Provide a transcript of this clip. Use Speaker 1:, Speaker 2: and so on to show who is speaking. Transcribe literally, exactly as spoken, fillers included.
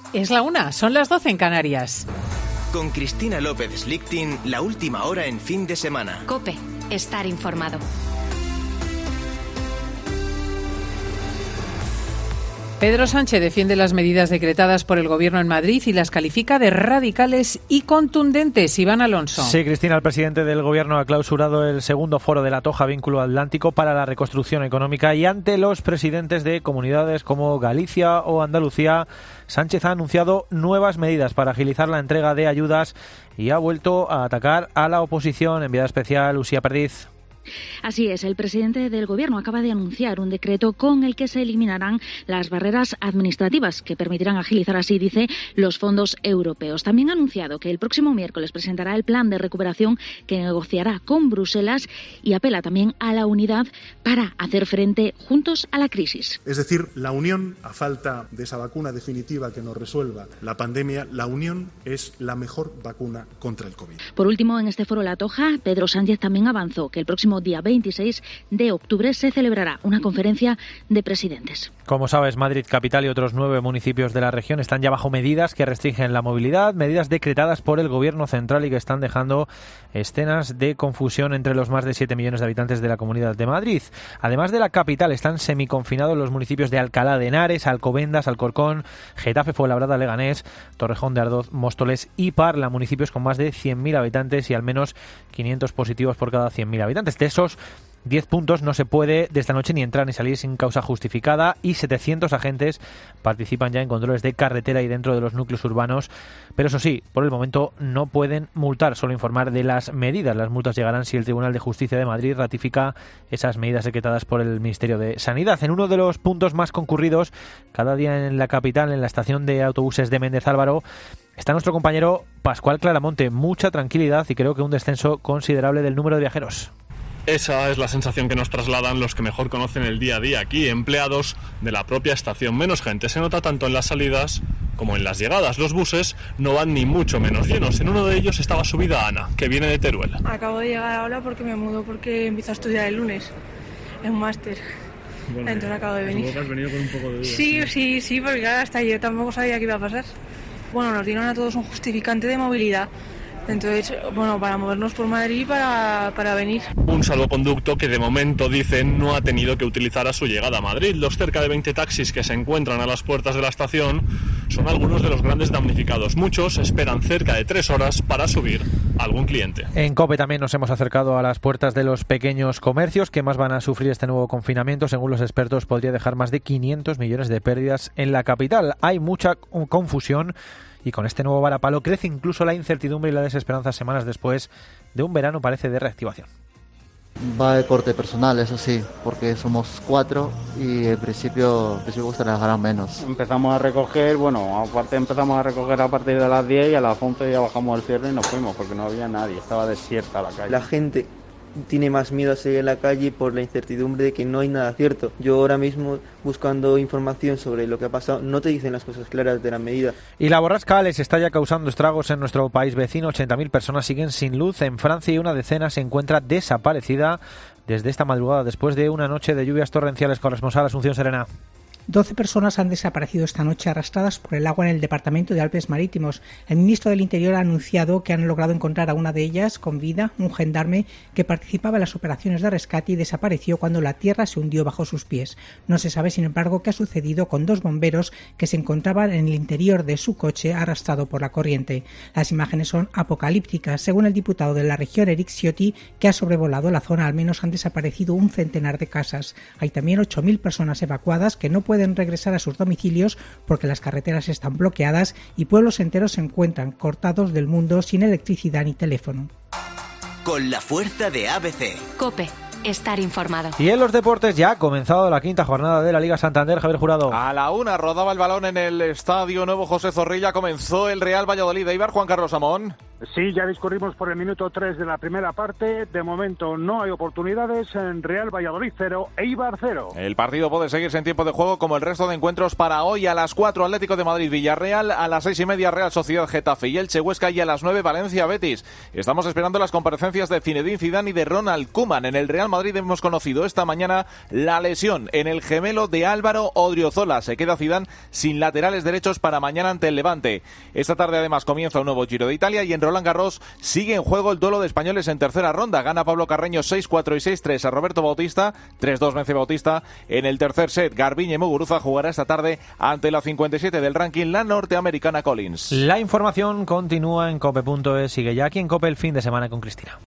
Speaker 1: Es la una, son las doce en Canarias.
Speaker 2: Con Cristina López Slichting, la última hora en fin de semana.
Speaker 3: COPE, estar informado.
Speaker 1: Pedro Sánchez defiende las medidas decretadas por el Gobierno en Madrid y las califica de radicales y contundentes. Iván Alonso.
Speaker 4: Sí, Cristina, el presidente del Gobierno ha clausurado el segundo foro de la Toja Vínculo Atlántico para la reconstrucción económica y ante los presidentes de comunidades como Galicia o Andalucía, Sánchez ha anunciado nuevas medidas para agilizar la entrega de ayudas y ha vuelto a atacar a la oposición. Enviada especial, Uxía Perdiz.
Speaker 5: Así es, el presidente del Gobierno acaba de anunciar un decreto con el que se eliminarán las barreras administrativas que permitirán agilizar así, dice, los fondos europeos. También ha anunciado que el próximo miércoles presentará el plan de recuperación que negociará con Bruselas y apela también a la unidad para hacer frente juntos a la crisis.
Speaker 6: Es decir, la unión, a falta de esa vacuna definitiva que nos resuelva la pandemia, la unión es la mejor vacuna contra el COVID.
Speaker 5: Por último, en este foro La Toja, Pedro Sánchez también avanzó que el próximo día veintiséis de octubre se celebrará una conferencia de presidentes.
Speaker 4: Como sabes, Madrid capital y otros nueve municipios de la región están ya bajo medidas que restringen la movilidad, medidas decretadas por el Gobierno central y que están dejando escenas de confusión entre los más de siete millones de habitantes de la Comunidad de Madrid. Además de la capital, están semiconfinados los municipios de Alcalá de Henares, Alcobendas, Alcorcón, Getafe, Fuenlabrada, Leganés, Torrejón de Ardoz, Móstoles y Parla, municipios con más de cien mil habitantes y al menos quinientos positivos por cada cien mil habitantes. De esos diez puntos no se puede de esta noche ni entrar ni salir sin causa justificada y setecientos agentes participan ya en controles de carretera y dentro de los núcleos urbanos, pero eso sí, por el momento no pueden multar, solo informar de las medidas. Las multas llegarán si el Tribunal de Justicia de Madrid ratifica esas medidas decretadas por el Ministerio de Sanidad. En uno de los puntos más concurridos cada día en la capital, en la estación de autobuses de Méndez Álvaro, está nuestro compañero Pascual Claramonte. Mucha tranquilidad y creo que un descenso considerable del número de viajeros.
Speaker 7: Esa es la sensación que nos trasladan los que mejor conocen el día a día aquí, empleados de la propia estación. Menos gente se nota tanto en las salidas como en las llegadas. Los buses no van ni mucho menos llenos. En uno de ellos estaba subida Ana, que viene de Teruel.
Speaker 8: Acabo de llegar ahora porque me mudo, porque empiezo a estudiar el lunes en un máster. Bueno, entonces acabo de venir.
Speaker 7: Supongo que has venido con un poco de duda.
Speaker 8: Sí, sí, sí, sí, porque claro, hasta yo tampoco sabía qué iba a pasar. Bueno, nos dieron a todos un justificante de movilidad. Entonces, bueno, para movernos por Madrid para, para venir.
Speaker 7: Un salvoconducto que de momento, dicen, no ha tenido que utilizar a su llegada a Madrid. Los cerca de veinte taxis que se encuentran a las puertas de la estación son algunos de los grandes damnificados. Muchos esperan cerca de tres horas para subir a algún cliente.
Speaker 4: En COPE también nos hemos acercado a las puertas de los pequeños comercios que más van a sufrir este nuevo confinamiento. Según los expertos, podría dejar más de quinientos millones de pérdidas en la capital. Hay mucha confusión y con este nuevo varapalo crece incluso la incertidumbre y la desesperanza semanas después de un verano, parece, de reactivación.
Speaker 9: Va de corte personal, eso sí, porque somos cuatro y en principio, en principio gustaría ganar menos.
Speaker 10: Empezamos a recoger, bueno, aparte empezamos a recoger a partir de las diez y a las once ya bajamos el cierre y nos fuimos porque no había nadie, estaba desierta la calle.
Speaker 11: La gente tiene más miedo a salir a la calle por la incertidumbre de que no hay nada cierto. Yo ahora mismo, buscando información sobre lo que ha pasado, no te dicen las cosas claras de la medida.
Speaker 4: Y la borrasca Alex está ya causando estragos en nuestro país vecino. ochenta mil personas siguen sin luz en Francia y una decena se encuentra desaparecida desde esta madrugada después de una noche de lluvias torrenciales. Corresponsal Asunción Serena.
Speaker 12: doce personas han desaparecido esta noche arrastradas por el agua en el departamento de Alpes Marítimos. El ministro del Interior ha anunciado que han logrado encontrar a una de ellas con vida, un gendarme que participaba en las operaciones de rescate y desapareció cuando la tierra se hundió bajo sus pies. No se sabe, sin embargo, qué ha sucedido con dos bomberos que se encontraban en el interior de su coche arrastrado por la corriente. Las imágenes son apocalípticas. Según el diputado de la región, Eric Ciotti, que ha sobrevolado la zona, al menos han desaparecido un centenar de casas. Hay también ocho mil personas evacuadas que no pueden pueden regresar a sus domicilios porque las carreteras están bloqueadas y pueblos enteros se encuentran cortados del mundo sin electricidad ni teléfono.
Speaker 2: Con la fuerza de A B C.
Speaker 3: COPE. Estar informado.
Speaker 4: Y en los deportes ya ha comenzado la quinta jornada de la Liga Santander. Javier Jurado.
Speaker 13: A la una rodaba el balón en el Estadio Nuevo José Zorrilla. Comenzó el Real Valladolid. Eibar, Juan Carlos Amón. Sí, ya discurrimos por el minuto tres de la primera parte. De momento no hay oportunidades. En Real Valladolid cero, Eibar cero.
Speaker 14: El partido puede seguirse en tiempo de juego como el resto de encuentros para hoy. A las cuatro, Atlético de Madrid Villarreal. A las seis y media, Real Sociedad Getafe y Elche Huesca. Y a las nueve, Valencia Betis. Estamos esperando las comparecencias de Zinedine Zidane y de Ronald Koeman. En el Real Madrid hemos conocido esta mañana la lesión en el gemelo de Álvaro Odriozola. Se queda Zidane sin laterales derechos para mañana ante el Levante. Esta tarde además comienza un nuevo Giro de Italia y en Roland Garros sigue en juego el duelo de españoles en tercera ronda. Gana Pablo Carreño seis cuatro y seis tres a Roberto Bautista. tres dos vence Bautista en el tercer set. Garbiñe Muguruza jugará esta tarde ante la cincuenta y siete del ranking, la norteamericana Collins.
Speaker 4: La información continúa en cope punto es. Sigue ya aquí en COPE el fin de semana con Cristina.